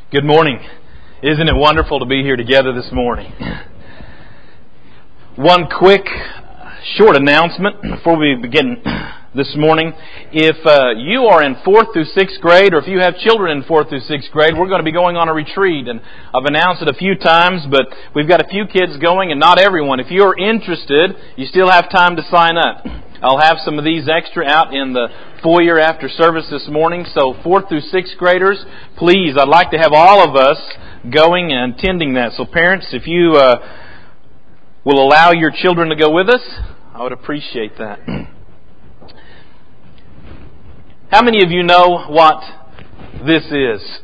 Good morning. Isn't it wonderful to be here together this morning? One quick, short announcement before we begin this morning. If you are in 4th through 6th grade, or if you have children in 4th through 6th grade, we're going to be going on a retreat. And I've announced it a few times, but we've got a few kids going and not everyone. If you're interested, you still have time to sign up. I'll have some of these extra out in the foyer after service this morning. So 4th through 6th graders, please, I'd like to have all of us going and attending that. So parents, if you will allow your children to go with us, I would appreciate that. How many of you know what this is?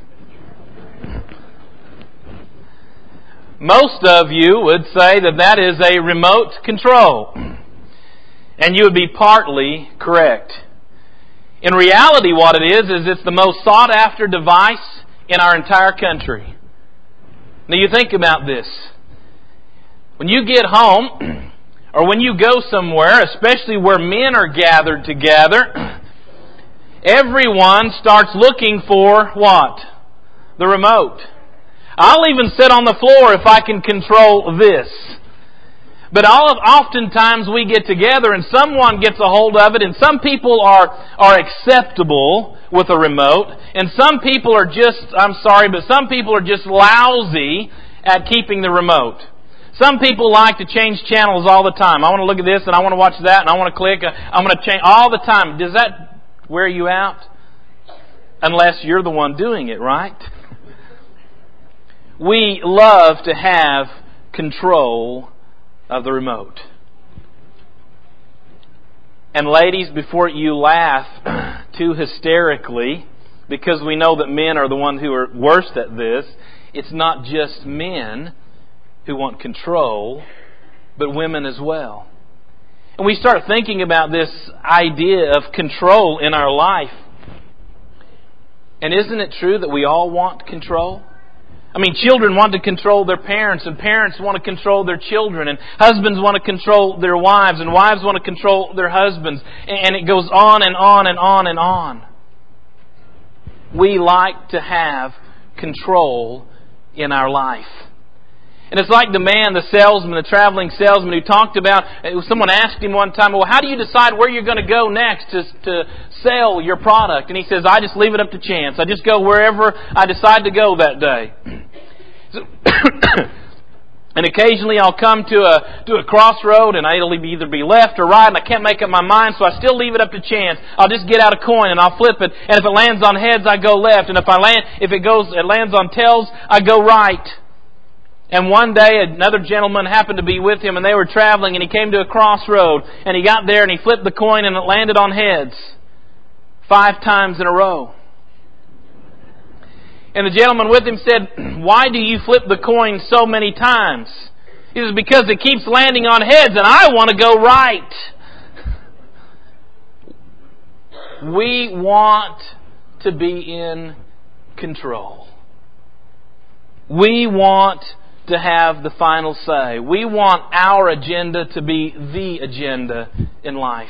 Most of you would say that that is a remote control. And you would be partly correct. In reality, what it is it's the most sought after device in our entire country. Now you think about this. When you get home, or when you go somewhere, especially where men are gathered together, everyone starts looking for what? The remote. I'll even sit on the floor if I can control this. But oftentimes we get together and someone gets a hold of it, and some people are acceptable with a remote, and some people are some people are just lousy at keeping the remote. Some people like to change channels all the time. I want to look at this and I want to watch that and I want to click. I'm going to change all the time. Does that wear you out? Unless you're the one doing it, right? We love to have control of the remote. And ladies, before you laugh too hysterically, because we know that men are the ones who are worst at this, it's not just men who want control, but women as well. And we start thinking about this idea of control in our life. And isn't it true that we all want control? I mean, children want to control their parents, and parents want to control their children, and husbands want to control their wives, and wives want to control their husbands. And it goes on and on and on and on. We like to have control in our life. And it's like the traveling salesman who talked about, someone asked him one time, well, how do you decide where you're going to go next to sell your product? And he says, I just leave it up to chance. I just go wherever I decide to go that day. And occasionally I'll come to a crossroad and it'll either be left or right and I can't make up my mind, so I still leave it up to chance. I'll just get out a coin and I'll flip it, and if it lands on heads, I go left, and if it lands on tails, I go right. And one day another gentleman happened to be with him, and they were traveling, and he came to a crossroad, and he got there and he flipped the coin and it landed on heads 5 times in a row. And the gentleman with him said, why do you flip the coin so many times? He says, because it keeps landing on heads and I want to go right. We want to be in control. We want to have the final say. We want our agenda to be the agenda in life.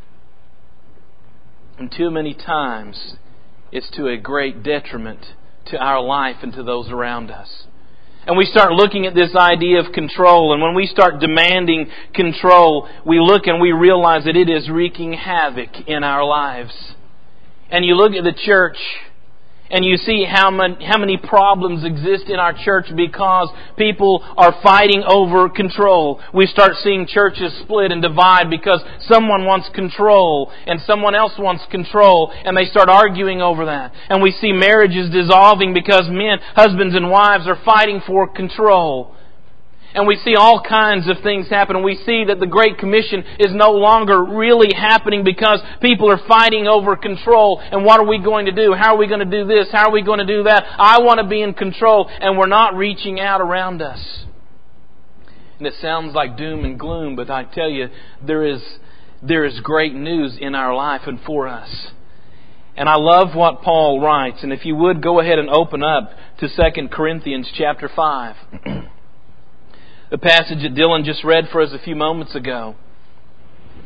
And too many times it's to a great detriment to our life and to those around us. And we start looking at this idea of control, and when we start demanding control, we look and we realize that it is wreaking havoc in our lives. And you look at the church, and you see how many problems exist in our church because people are fighting over control. We start seeing churches split and divide because someone wants control and someone else wants control, and they start arguing over that. And we see marriages dissolving because husbands and wives are fighting for control. And we see all kinds of things happen. And we see that the Great Commission is no longer really happening because people are fighting over control. And what are we going to do? How are we going to do this? How are we going to do that? I want to be in control. And we're not reaching out around us. And it sounds like doom and gloom, but I tell you, there is great news in our life and for us. And I love what Paul writes. And if you would, go ahead and open up to 2 Corinthians chapter 5. The passage that Dylan just read for us a few moments ago.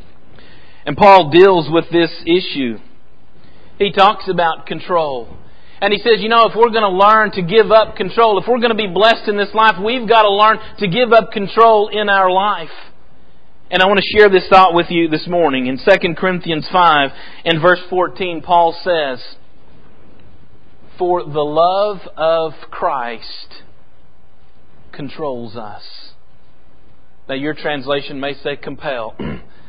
And Paul deals with this issue. He talks about control. And He says, if we're going to learn to give up control, if we're going to be blessed in this life, we've got to learn to give up control in our life. And I want to share this thought with you this morning. In 2 Corinthians 5, in verse 14, Paul says, "For the love of Christ controls us." Now your translation may say compel.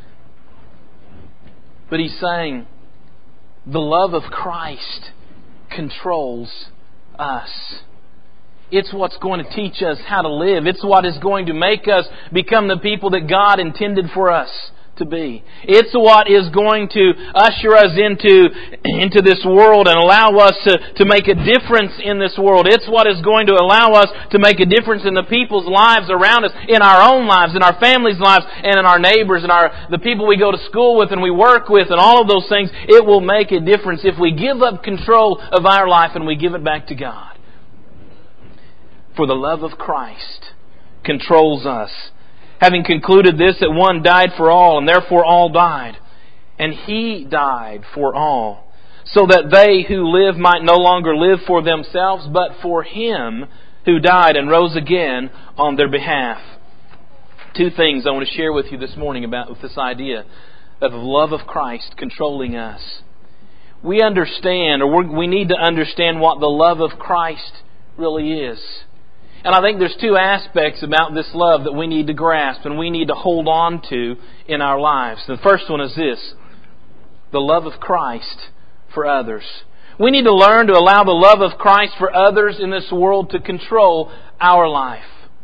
But he's saying, the love of Christ controls us. It's what's going to teach us how to live. It's what is going to make us become the people that God intended for us to be. It's what is going to usher us into this world and allow us to make a difference in this world. It's what is going to allow us to make a difference in the people's lives around us, in our own lives, in our families' lives, and in our neighbors, and the people we go to school with and we work with, and all of those things. It will make a difference if we give up control of our life and we give it back to God. For the love of Christ controls us. Having concluded this, that one died for all, and therefore all died. And He died for all, so that they who live might no longer live for themselves, but for Him who died and rose again on their behalf. Two things I want to share with you this morning about this idea of the love of Christ controlling us. We understand, or we need to understand what the love of Christ really is. And I think there's two aspects about this love that we need to grasp and we need to hold on to in our lives. The first one is this: the love of Christ for others. We need to learn to allow the love of Christ for others in this world to control our life.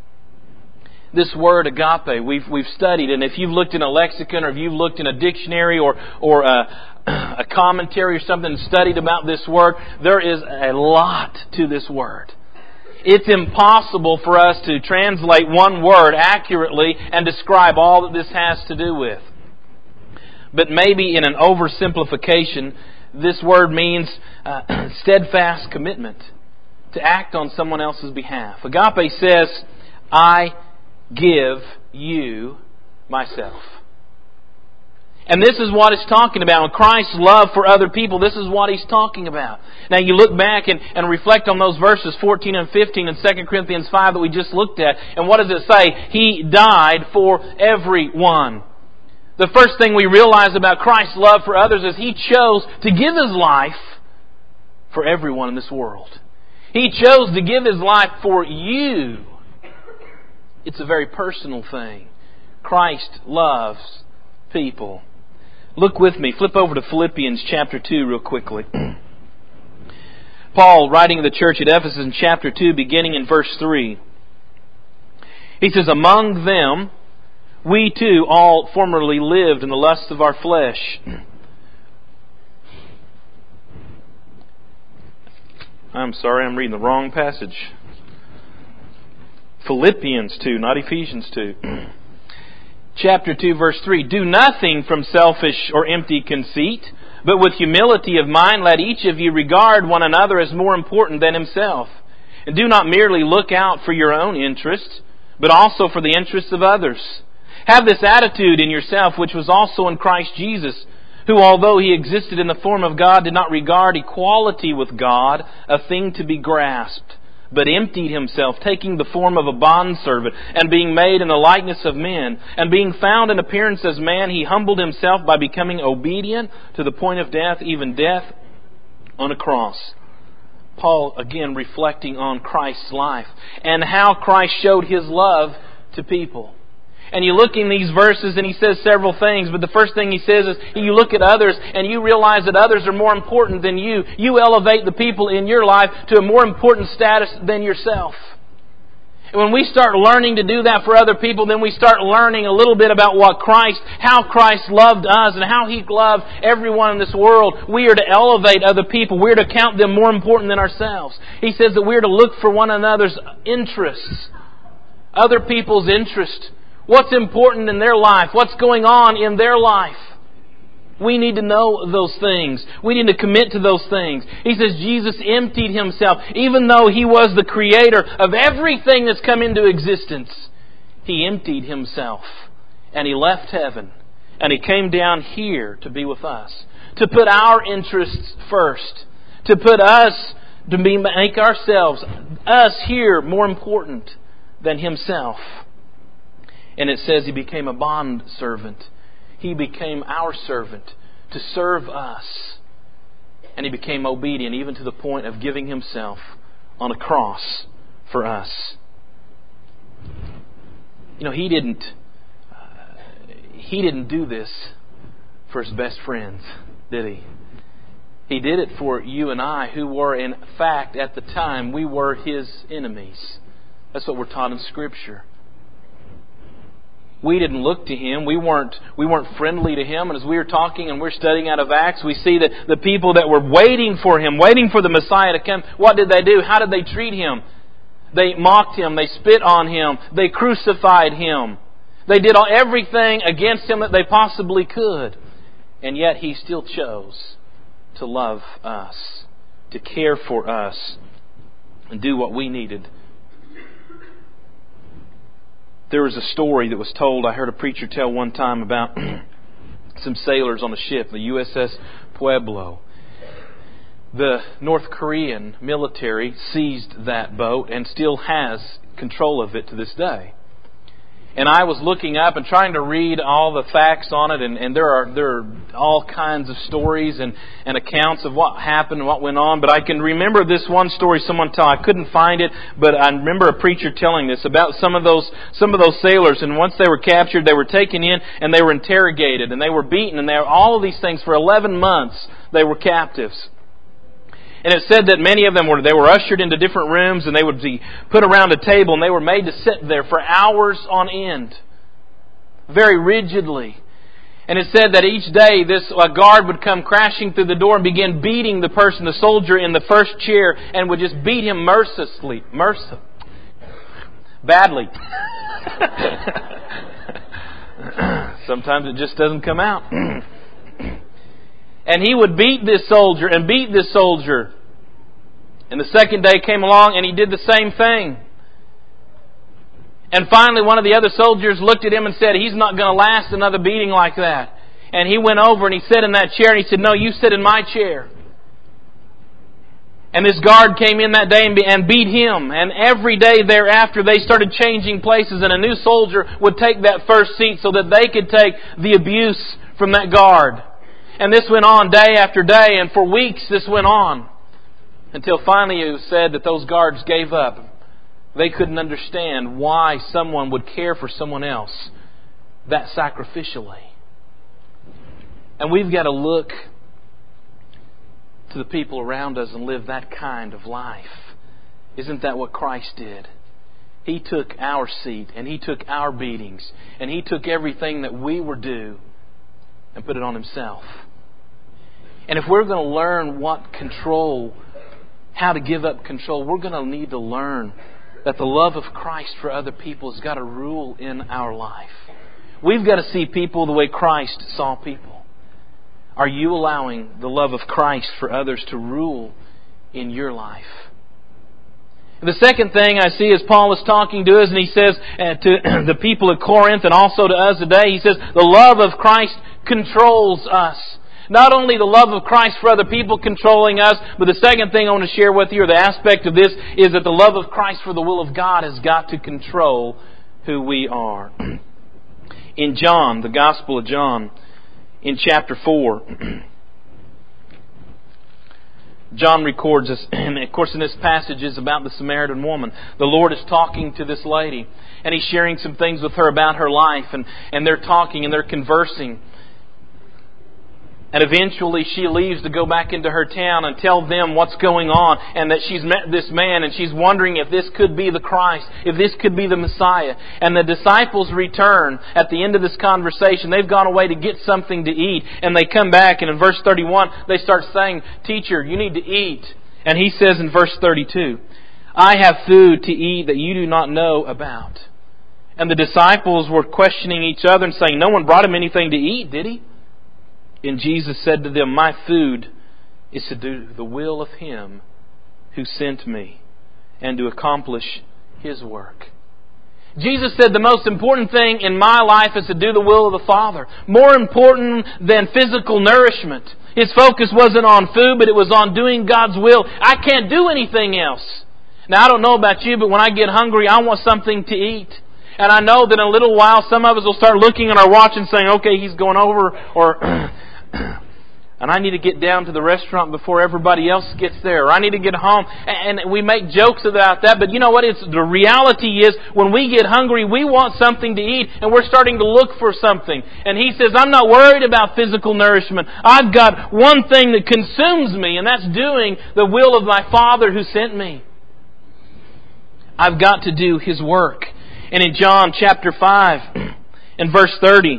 This word agape, we've studied, and if you've looked in a lexicon or if you've looked in a dictionary or a commentary or something and studied about this word, there is a lot to this word. It's impossible for us to translate one word accurately and describe all that this has to do with. But maybe in an oversimplification, this word means steadfast commitment to act on someone else's behalf. Agape says, I give you myself. And this is what it's talking about. When Christ's love for other people, this is what He's talking about. Now you look back and reflect on those verses 14 and 15 in 2 Corinthians 5 that we just looked at. And what does it say? He died for everyone. The first thing we realize about Christ's love for others is He chose to give His life for everyone in this world. He chose to give His life for you. It's a very personal thing. Christ loves people. Look with me. Flip over to Philippians chapter 2 real quickly. Paul, writing to the church at Ephesus in chapter 2, beginning in verse 3. He says, among them, we too all formerly lived in the lusts of our flesh. I'm sorry, I'm reading the wrong passage. Philippians 2, not Ephesians 2. Chapter 2, verse 3. Do nothing from selfish or empty conceit, but with humility of mind let each of you regard one another as more important than himself. And do not merely look out for your own interests, but also for the interests of others. Have this attitude in yourself, which was also in Christ Jesus, who, although He existed in the form of God, did not regard equality with God a thing to be grasped, but emptied Himself, taking the form of a bondservant, and being made in the likeness of men. And being found in appearance as man, He humbled Himself by becoming obedient to the point of death, even death on a cross. Paul, again, reflecting on Christ's life and how Christ showed His love to people. And you look in these verses and he says several things, but the first thing he says is you look at others and you realize that others are more important than you. You elevate the people in your life to a more important status than yourself. And when we start learning to do that for other people, then we start learning a little bit about how Christ loved us and how He loved everyone in this world. We are to elevate other people. We are to count them more important than ourselves. He says that we are to look for one another's interests, other people's interests. What's important in their life? What's going on in their life? We need to know those things. We need to commit to those things. He says Jesus emptied Himself. Even though He was the creator of everything that's come into existence, He emptied Himself. And He left heaven. And He came down here to be with us. To put our interests first. To put us to make ourselves, us here, more important than Himself. And it says He became a bond servant. He became our servant to serve us. And He became obedient even to the point of giving Himself on a cross for us. You know, He didn't do this for His best friends, did He? He did it for you and I, who were, in fact, at the time, we were His enemies. That's what we're taught in Scripture. We didn't look to Him. We weren't friendly to Him. And as we were talking and we're studying out of Acts, we see that the people that were waiting for Him, waiting for the Messiah to come, what did they do? How did they treat Him? They mocked Him. They spit on Him. They crucified Him. They did everything against Him that they possibly could. And yet He still chose to love us, to care for us, and do what we needed. There was a story that was told, I heard a preacher tell one time about some sailors on a ship, the USS Pueblo. The North Korean military seized that boat and still has control of it to this day. And I was looking up and trying to read all the facts on it, and there are all kinds of stories and accounts of what happened and what went on. But I can remember this one story someone told. I couldn't find it, but I remember a preacher telling this about some of those sailors. And once they were captured, they were taken in and they were interrogated and they were beaten and all of these things for 11 months. They were captives. And it said that many of them were ushered into different rooms and they would be put around a table and they were made to sit there for hours on end. Very rigidly. And it said that each day a guard would come crashing through the door and begin beating the soldier in the first chair, and would just beat him badly. Sometimes it just doesn't come out. And he would beat this soldier and beat this soldier. And the second day came along and he did the same thing. And finally one of the other soldiers looked at him and said, "He's not going to last another beating like that." And he went over and he sat in that chair and he said, "No, you sit in my chair." And this guard came in that day and beat him. And every day thereafter they started changing places, and a new soldier would take that first seat so that they could take the abuse from that guard. And this went on day after day, and for weeks this went on. Until finally it was said that those guards gave up. They couldn't understand why someone would care for someone else that sacrificially. And we've got to look to the people around us and live that kind of life. Isn't that what Christ did? He took our seat, and He took our beatings, and He took everything that we were due and put it on Himself. And if we're going to learn how to give up control, we're going to need to learn that the love of Christ for other people has got to rule in our life. We've got to see people the way Christ saw people. Are you allowing the love of Christ for others to rule in your life? And the second thing I see as Paul is talking to us, and he says to the people at Corinth and also to us today, he says, the love of Christ controls us. Not only the love of Christ for other people controlling us, but the second thing I want to share with you, or the aspect of this, is that the love of Christ for the will of God has got to control who we are. In John, the Gospel of John, in chapter 4, John records this, and of course in this passage is about the Samaritan woman. The Lord is talking to this lady, and He's sharing some things with her about her life, and they're talking and they're conversing. And eventually she leaves to go back into her town and tell them what's going on, and that she's met this man and she's wondering if this could be the Christ, if this could be the Messiah. And the disciples return at the end of this conversation. They've gone away to get something to eat, and they come back, and in verse 31 they start saying, "Teacher, you need to eat." And He says in verse 32, "I have food to eat that you do not know about." And the disciples were questioning each other and saying, "No one brought Him anything to eat, did He?" And Jesus said to them, "My food is to do the will of Him who sent me and to accomplish His work." Jesus said the most important thing in my life is to do the will of the Father. More important than physical nourishment. His focus wasn't on food, but it was on doing God's will. I can't do anything else. Now, I don't know about you, but when I get hungry, I want something to eat. And I know that in a little while, some of us will start looking at our watch and saying, okay, he's going over, or and I need to get down to the restaurant before everybody else gets there, or I need to get home. And we make jokes about that, but you know what? The reality is, when we get hungry, we want something to eat, and we're starting to look for something. And He says, I'm not worried about physical nourishment. I've got one thing that consumes me, and that's doing the will of my Father who sent me. I've got to do His work. And in John chapter 5 and verse 30,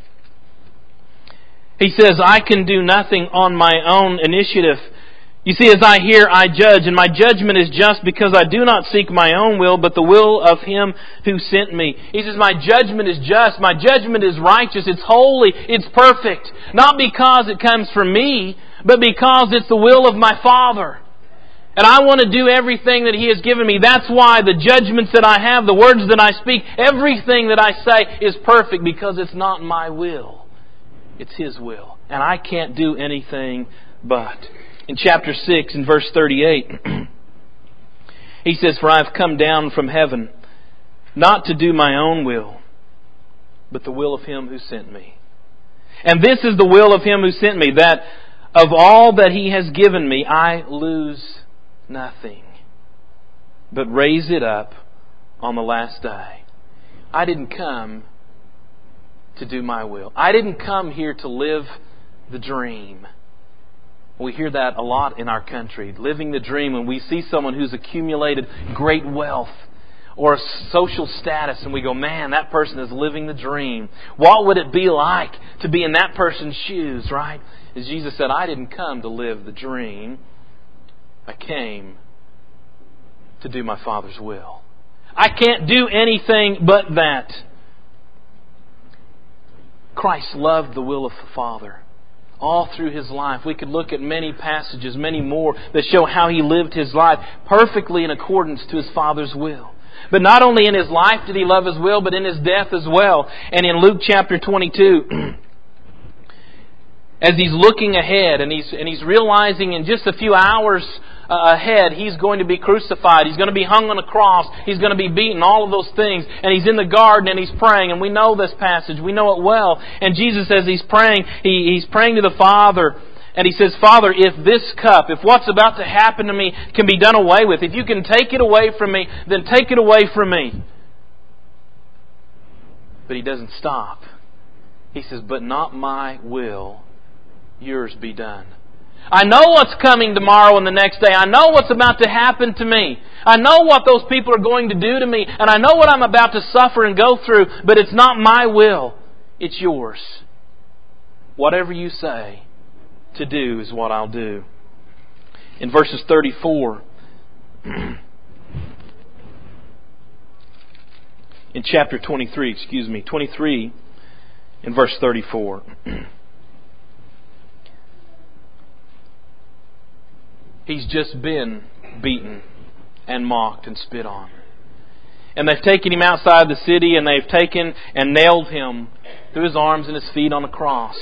He says, I can do nothing on my own initiative. You see, as I hear, I judge, and my judgment is just because I do not seek my own will, but the will of Him who sent me. He says, my judgment is just, my judgment is righteous, it's holy, it's perfect. Not because it comes from me, but because it's the will of my Father. And I want to do everything that He has given me. That's why the judgments that I have, the words that I speak, everything that I say is perfect, because it's not my will. It's His will. And I can't do anything but. In chapter 6, in verse 38, He says, for I have come down from heaven, not to do my own will, but the will of Him who sent me. And this is the will of Him who sent me, that of all that He has given me, I lose nothing, but raise it up on the last day. I didn't come to do my will. I didn't come here to live the dream. We hear that a lot in our country. Living the dream, when we see someone who's accumulated great wealth or a social status, and we go, man, that person is living the dream. What would it be like to be in that person's shoes, right? As Jesus said, I didn't come to live the dream. I came to do my Father's will. I can't do anything but that. Christ loved the will of the Father all through His life. We could look at many passages, many more, that show how He lived His life perfectly in accordance to His Father's will. But not only in His life did He love His will, but in His death as well. And in Luke chapter 22, as He's looking ahead and he's realizing in just a few hours ahead, He's going to be crucified. He's going to be hung on a cross. He's going to be beaten, all of those things. And He's in the garden and He's praying. And we know this passage. We know it well. And Jesus, as He's praying, He's praying to the Father. And He says, Father, if this cup, if what's about to happen to me can be done away with, if You can take it away from me, then take it away from me. But He doesn't stop. He says, but not my will, Yours be done. I know what's coming tomorrow and the next day. I know what's about to happen to me. I know what those people are going to do to me. And I know what I'm about to suffer and go through. But it's not my will. It's Yours. Whatever You say to do is what I'll do. In verses 34, in chapter 23, in verse 34. He's just been beaten and mocked and spit on. And they've taken Him outside the city, and they've taken and nailed Him through His arms and His feet on a cross.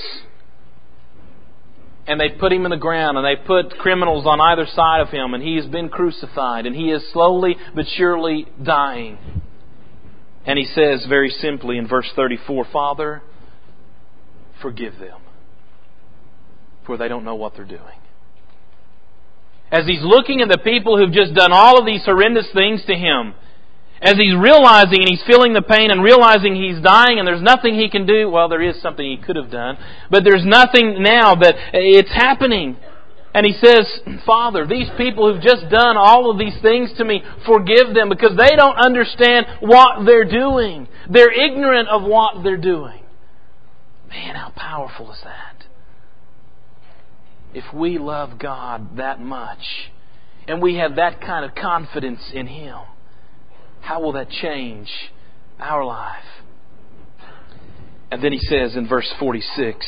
And they've put Him in the ground, and they've put criminals on either side of Him, and He has been crucified, and He is slowly but surely dying. And He says very simply in verse 34, Father, forgive them, for they don't know what they're doing. As He's looking at the people who've just done all of these horrendous things to Him, as He's realizing and He's feeling the pain and realizing He's dying and there's nothing He can do, well, there is something He could have done, but there's nothing now, that it's happening. And He says, Father, these people who've just done all of these things to me, forgive them, because they don't understand what they're doing. They're ignorant of what they're doing. Man, how powerful is that? If we love God that much, and we have that kind of confidence in Him, how will that change our life? And then He says in verse 46,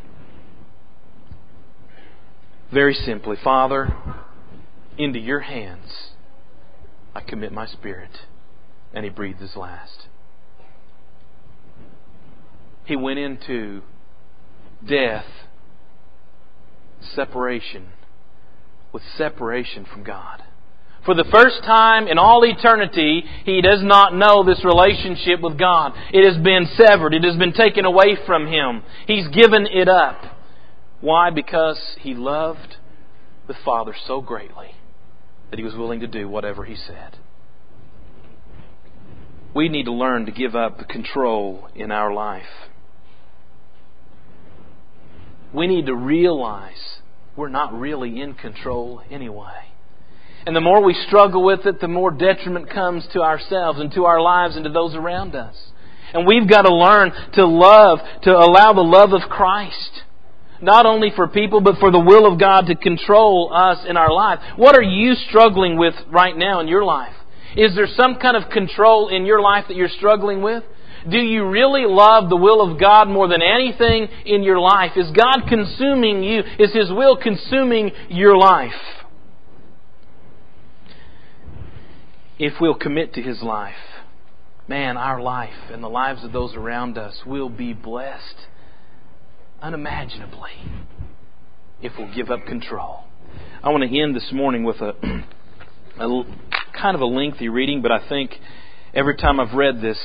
very simply, Father, into Your hands I commit my spirit. And He breathed His last. He went into death separation. With separation from God. For the first time in all eternity, he does not know this relationship with God. It has been severed. It has been taken away from him. He's given it up. Why? Because he loved the Father so greatly that he was willing to do whatever he said. We need to learn to give up the control in our life. We need to realize we're not really in control anyway. And the more we struggle with it, the more detriment comes to ourselves and to our lives and to those around us. And we've got to learn to love, to allow the love of Christ, not only for people, but for the will of God to control us in our life. What are you struggling with right now in your life? Is there some kind of control in your life that you're struggling with? Do you really love the will of God more than anything in your life? Is God consuming you? Is His will consuming your life? If we'll commit to His life, man, our life and the lives of those around us will be blessed unimaginably if we'll give up control. I want to end this morning with a kind of a lengthy reading, but I think every time I've read this,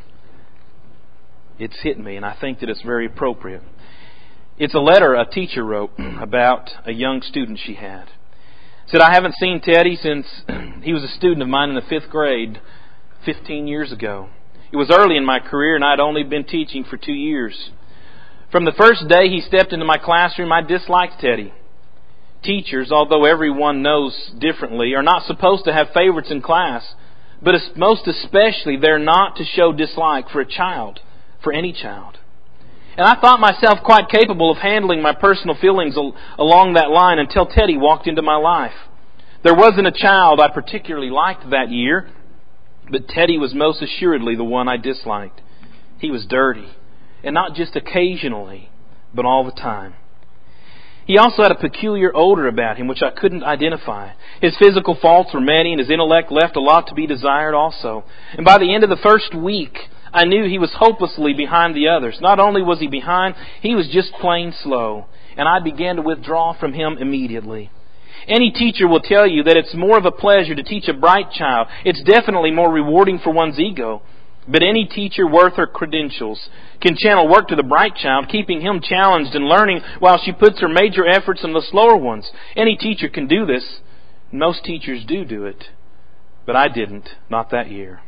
it's hit me, and I think that it's very appropriate. It's a letter a teacher wrote about a young student she had. Said, I haven't seen Teddy since he was a student of mine in the 5th grade 15 years ago. It was early in my career and I'd only been teaching for 2 years. From the first day he stepped into my classroom, I disliked Teddy. Teachers, although everyone knows differently, are not supposed to have favorites in class, but most especially they're not to show dislike for a child, for any child. And I thought myself quite capable of handling my personal feelings along that line until Teddy walked into my life. There wasn't a child I particularly liked that year, but Teddy was most assuredly the one I disliked. He was dirty, and not just occasionally, but all the time. He also had a peculiar odor about him which I couldn't identify. His physical faults were many, and his intellect left a lot to be desired also. And by the end of the first week, I knew he was hopelessly behind the others. Not only was he behind, he was just plain slow. And I began to withdraw from him immediately. Any teacher will tell you that it's more of a pleasure to teach a bright child. It's definitely more rewarding for one's ego. But any teacher worth her credentials can channel work to the bright child, keeping him challenged and learning while she puts her major efforts in the slower ones. Any teacher can do this. Most teachers do it. But I didn't, not that year.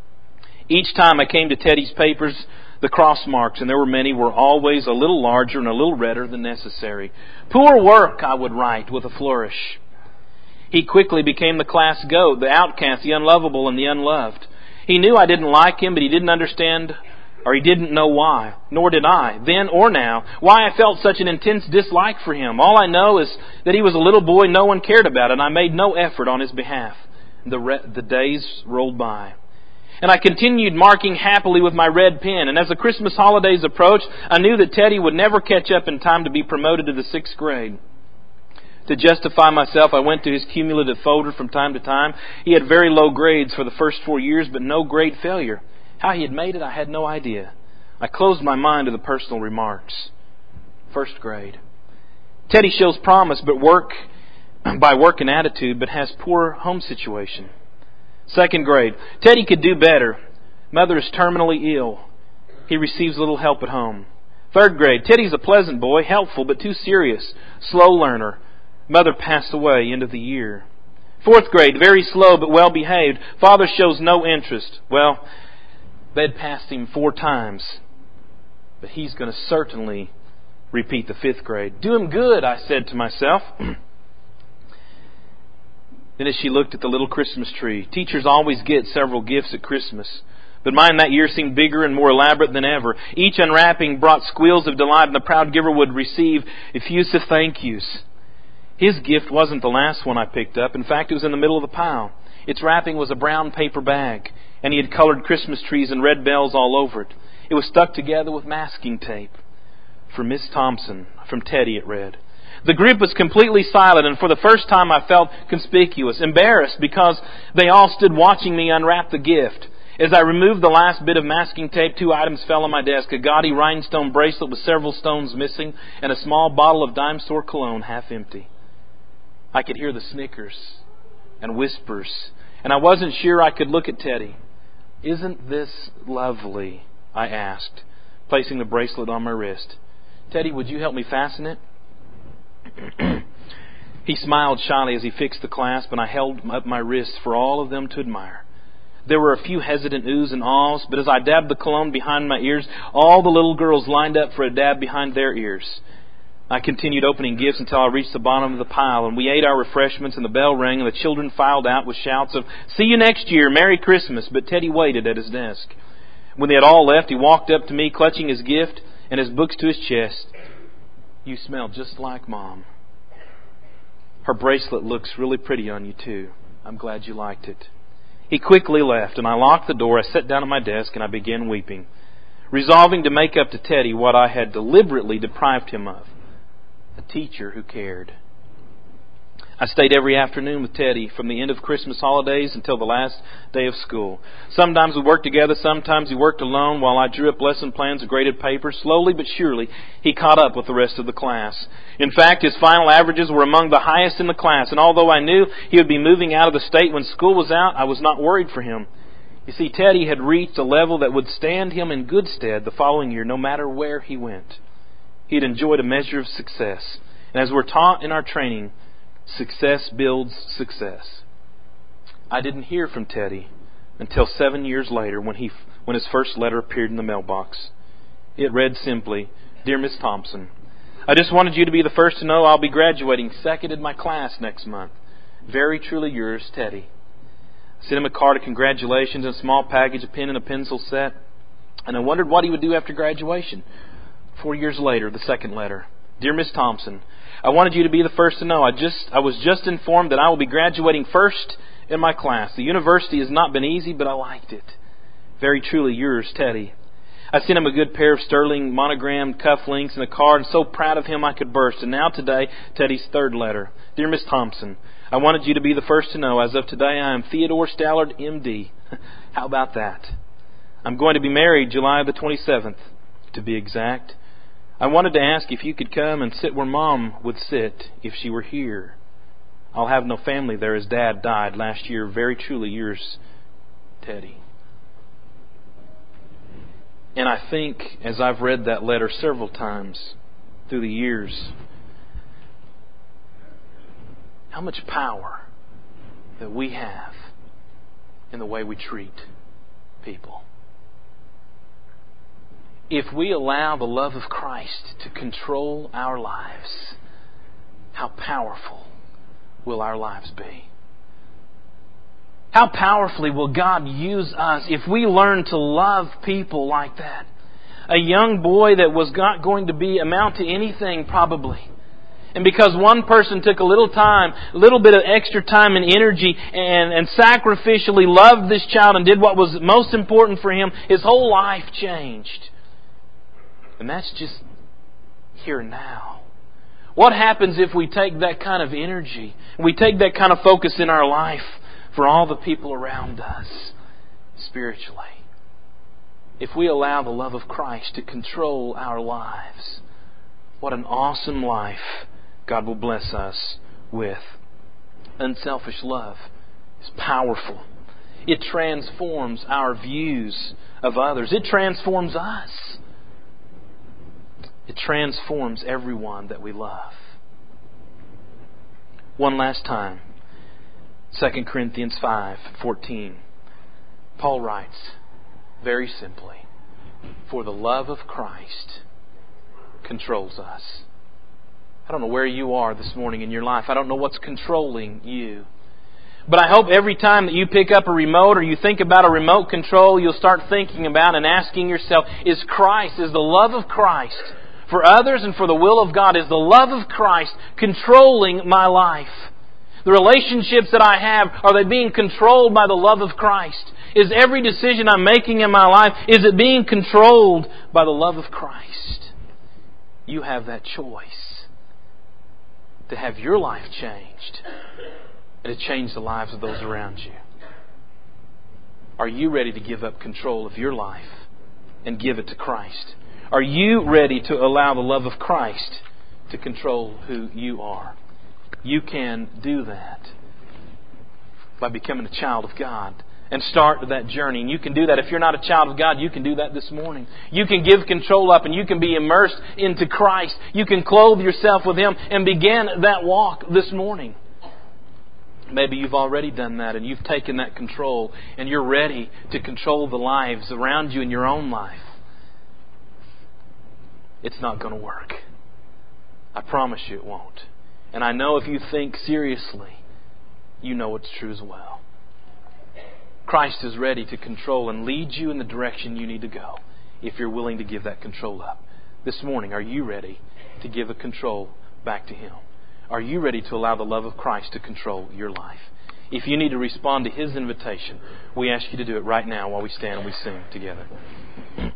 Each time I came to Teddy's papers, the cross marks, and there were many, were always a little larger and a little redder than necessary. Poor work, I would write with a flourish. He quickly became the class goat, the outcast, the unlovable, and the unloved. He knew I didn't like him, but he didn't understand, or he didn't know why, nor did I, then or now, why I felt such an intense dislike for him. All I know is that he was a little boy no one cared about, and I made no effort on his behalf. The days rolled by. And I continued marking happily with my red pen. And as the Christmas holidays approached, I knew that Teddy would never catch up in time to be promoted to the 6th grade. To justify myself, I went to his cumulative folder from time to time. He had very low grades for the first 4 years, but no grade failure. How he had made it, I had no idea. I closed my mind to the personal remarks. 1st grade. Teddy shows promise by work and attitude, but has poor home situation. 2nd grade. Teddy could do better. Mother is terminally ill. He receives little help at home. 3rd grade. Teddy's a pleasant boy, helpful, but too serious. Slow learner. Mother passed away end of the year. 4th grade. Very slow, but well behaved. Father shows no interest. Well, they'd passed him 4 times. But he's going to certainly repeat the 5th grade. Do him good, I said to myself. Then as she looked at the little Christmas tree, teachers always get several gifts at Christmas. But mine that year seemed bigger and more elaborate than ever. Each unwrapping brought squeals of delight, and the proud giver would receive effusive thank yous. His gift wasn't the last one I picked up. In fact, it was in the middle of the pile. Its wrapping was a brown paper bag, and he had colored Christmas trees and red bells all over it. It was stuck together with masking tape. For Miss Thompson, from Teddy, it read. The group was completely silent, and for the first time I felt conspicuous, embarrassed because they all stood watching me unwrap the gift. As I removed the last bit of masking tape, 2 items fell on my desk. A gaudy rhinestone bracelet with several stones missing and a small bottle of dime store cologne half empty. I could hear the snickers and whispers, and I wasn't sure I could look at Teddy. "Isn't this lovely?" I asked, placing the bracelet on my wrist. "Teddy, would you help me fasten it?" He smiled shyly as he fixed the clasp, and I held up my wrists for all of them to admire. There were a few hesitant oohs and ahs, but as I dabbed the cologne behind my ears, all the little girls lined up for a dab behind their ears. I continued opening gifts until I reached the bottom of the pile, and we ate our refreshments, and the bell rang, and the children filed out with shouts of, "See you next year, Merry Christmas," but Teddy waited at his desk. When they had all left, he walked up to me, clutching his gift and his books to his chest. "You smell just like Mom. Her bracelet looks really pretty on you, too. I'm glad you liked it." He quickly left, and I locked the door. I sat down at my desk, and I began weeping, resolving to make up to Teddy what I had deliberately deprived him of. A teacher who cared. I stayed every afternoon with Teddy from the end of Christmas holidays until the last day of school. Sometimes we worked together, sometimes he worked alone while I drew up lesson plans and graded papers. Slowly but surely, he caught up with the rest of the class. In fact, his final averages were among the highest in the class, and although I knew he would be moving out of the state when school was out, I was not worried for him. You see, Teddy had reached a level that would stand him in good stead the following year, no matter where he went. He had enjoyed a measure of success, and as we're taught in our training, success builds success. I didn't hear from Teddy until 7 years later when his first letter appeared in the mailbox. It read simply, "Dear Miss Thompson, I just wanted you to be the first to know I'll be graduating second in my class next month. Very truly yours, Teddy." I sent him a card of congratulations and a small package, a pen and a pencil set, and I wondered what he would do after graduation. 4 years later, the second letter. "Dear Miss Thompson, I wanted you to be the first to know. I was just informed that I will be graduating first in my class. The university has not been easy, but I liked it. Very truly yours, Teddy." I sent him a good pair of sterling monogrammed cufflinks and a card, and so proud of him I could burst. And now today, Teddy's third letter. "Dear Miss Thompson, I wanted you to be the first to know. As of today, I am Theodore Stallard, M.D. How about that? I'm going to be married July the 27th, to be exact. I wanted to ask if you could come and sit where Mom would sit if she were here. I'll have no family there as Dad died last year. Very truly yours, Teddy." And I think, as I've read that letter several times through the years, how much power that we have in the way we treat people. If we allow the love of Christ to control our lives, how powerful will our lives be? How powerfully will God use us if we learn to love people like that? A young boy that was not going to amount to anything probably. And because one person took a little time, a little bit of extra time and energy and sacrificially loved this child and did what was most important for him, his whole life changed. And that's just here and now. What happens if we take that kind of energy, we take that kind of focus in our life for all the people around us spiritually? If we allow the love of Christ to control our lives, what an awesome life God will bless us with. Unselfish love is powerful. It transforms our views of others. It transforms us. It transforms everyone that we love. One last time, 2 Corinthians 5:14. Paul writes, very simply, "For the love of Christ controls us." I don't know where you are this morning in your life. I don't know what's controlling you. But I hope every time that you pick up a remote or you think about a remote control, you'll start thinking about and asking yourself, is the love of Christ for others and for the will of God, is the love of Christ controlling my life? The relationships that I have, are they being controlled by the love of Christ? Is every decision I'm making in my life, is it being controlled by the love of Christ? You have that choice to have your life changed and to change the lives of those around you. Are you ready to give up control of your life and give it to Christ? Are you ready to allow the love of Christ to control who you are? You can do that by becoming a child of God and start that journey. And you can do that. If you're not a child of God, you can do that this morning. You can give control up and you can be immersed into Christ. You can clothe yourself with Him and begin that walk this morning. Maybe you've already done that and you've taken that control and you're ready to control the lives around you in your own life. It's not going to work. I promise you it won't. And I know if you think seriously, you know it's true as well. Christ is ready to control and lead you in the direction you need to go if you're willing to give that control up. This morning, are you ready to give the control back to Him? Are you ready to allow the love of Christ to control your life? If you need to respond to His invitation, we ask you to do it right now while we stand and we sing together.